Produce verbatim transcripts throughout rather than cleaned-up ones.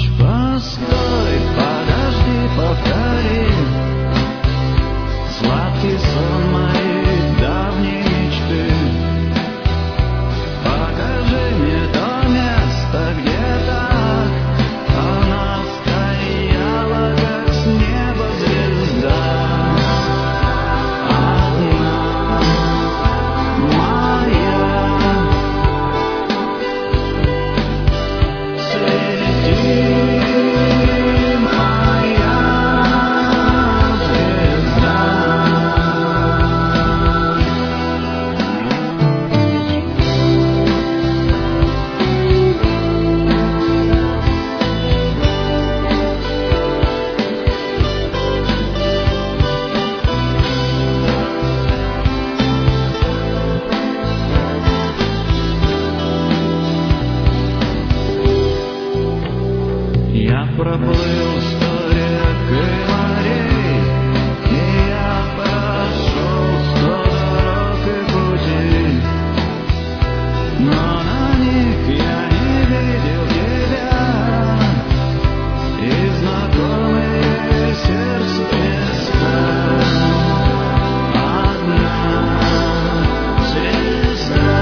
ночь, постой, подожди, повтори. Сладкий сон моей давней мечты. Покажи мне то место, где так она стояла, как с неба звезда. Одна моя. Я проплыл сто рек и морей, и я прошел сто дорог и путей, но на них я не видел тебя и знакомые сердцу места. Одна звезда.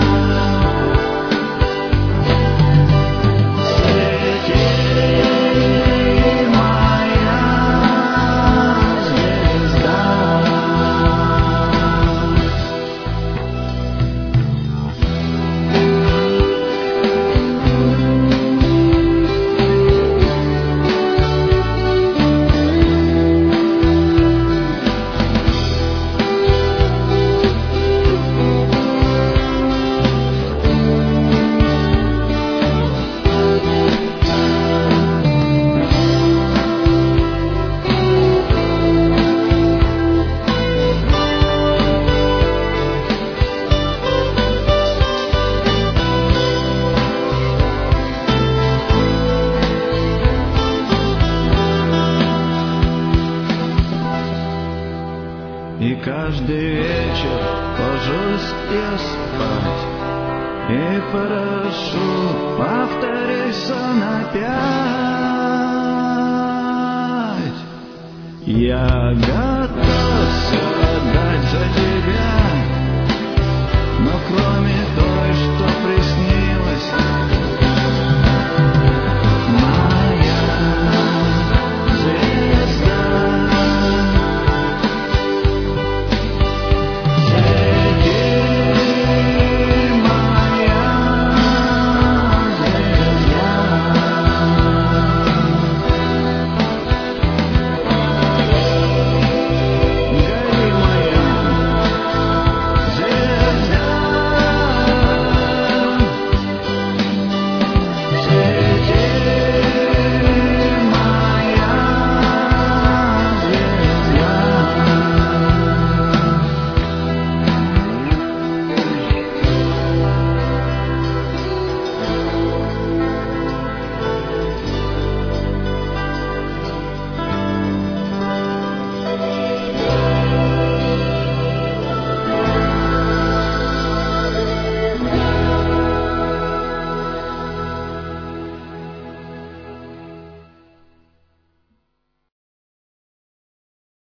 И каждый вечер ложусь я спать и прошу, повтори сон опять. Я готов.